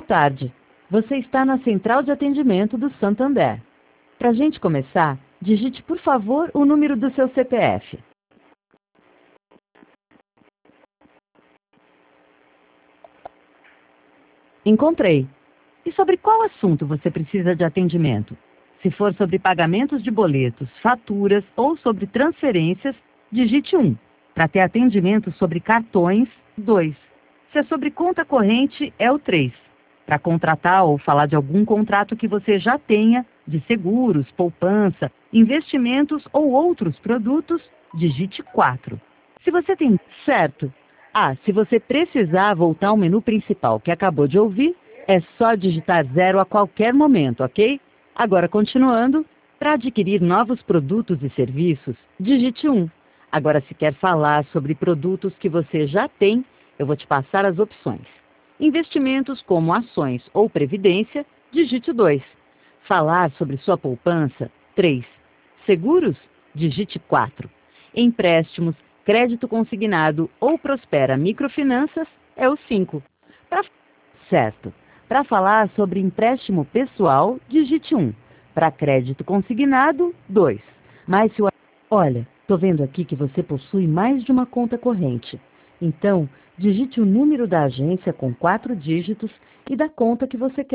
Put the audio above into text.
tarde. Você está na central de atendimento do Santander. Para a gente começar, digite, por favor, o número do seu CPF. Encontrei. E sobre qual assunto você precisa de atendimento? Se for sobre pagamentos de boletos, faturas ou sobre transferências, digite 1. Para ter atendimento sobre cartões, 2. Se é sobre conta corrente, é o 3. Para contratar ou falar de algum contrato que você já tenha, de seguros, poupança, investimentos ou outros produtos, digite 4. Se você tem... Certo. Se você precisar voltar ao menu principal que acabou de ouvir, é só digitar 0 a qualquer momento, ok? Agora, continuando, para adquirir novos produtos e serviços, digite 1. Agora, se quer falar sobre produtos que você já tem, eu vou te passar as opções. Investimentos como ações ou previdência, digite 2. Falar sobre sua poupança, 3. Seguros, digite 4. Empréstimos, crédito consignado ou Prospera Microfinanças, é o 5. Certo. Para falar sobre empréstimo pessoal, digite 1. Para crédito consignado, 2. Mas se o... Olha, estou vendo aqui que você possui mais de uma conta corrente. Então, digite o número da agência com 4 dígitos e da conta que você quer.